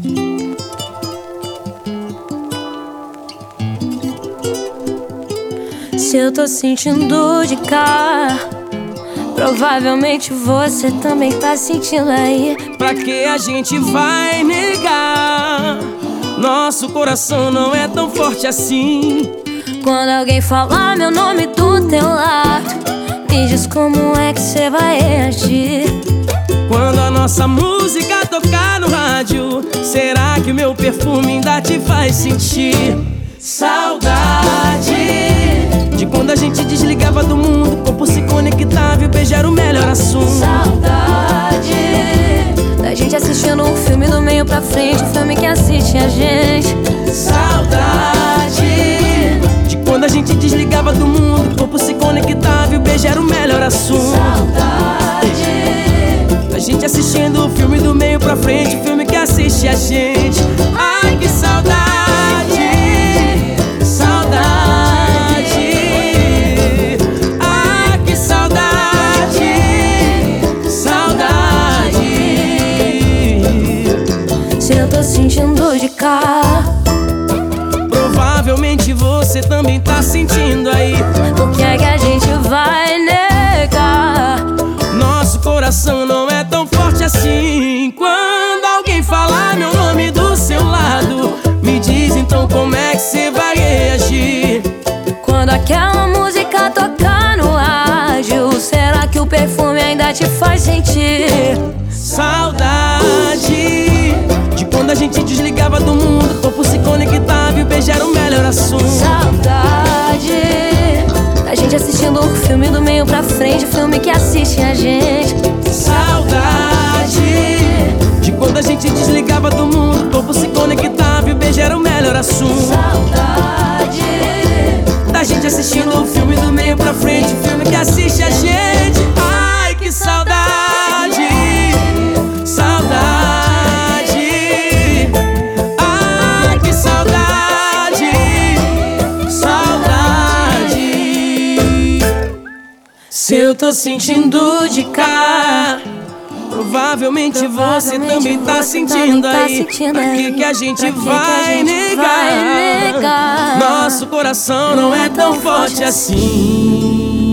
Se eu tô sentindo de cá, provavelmente você também tá sentindo aí. Pra que a gente vai negar? Nosso coração não é tão forte assim. Quando alguém falar meu nome do teu lado, me diz como é que cê vai reagir. Quando a nossa música tocar no rádio, será que o meu perfume ainda te faz sentir saudade? De quando a gente desligava do mundo, o corpo se conectava e o beijo era o melhor assunto. Saudade da gente assistindo um filme do meio pra frente, um filme que assiste a gente. Saudade de quando a gente desligava do mundo, o corpo se conectava e o beijo era o melhor assunto. Saudade a gente assistindo o filme do meio pra frente, o filme que assiste a gente. Ai, que saudade, saudade. Ai, que saudade, saudade. Se eu tô sentindo de cá, provavelmente você também tá sentindo aí. por que é que a gente vai negar? Nosso coração não é tão forte assim. Quando alguém falar meu nome do seu lado, me diz então como é que você vai reagir. Quando aquela música tocar no rádio, será que o perfume ainda te faz sentir saudade de quando a gente desligava do mundo, o corpo se conectava e o beijo era o melhor assunto. Saudade da gente assistindo um filme do meio pra frente, o filme que assiste a gente. Saudade de quando a gente desligava do mundo, o corpo se conectava e o beijo era o melhor assunto. Saudade da gente assistindo o filme do meio pra frente, o filme que assiste a gente. Ai, que saudade, saudade. Ai, que saudade, saudade. Se eu tô sentindo de cá, provavelmente você também tá sentindo aí. Pra que a gente vai negar? negar? Nosso coração não é tão forte assim.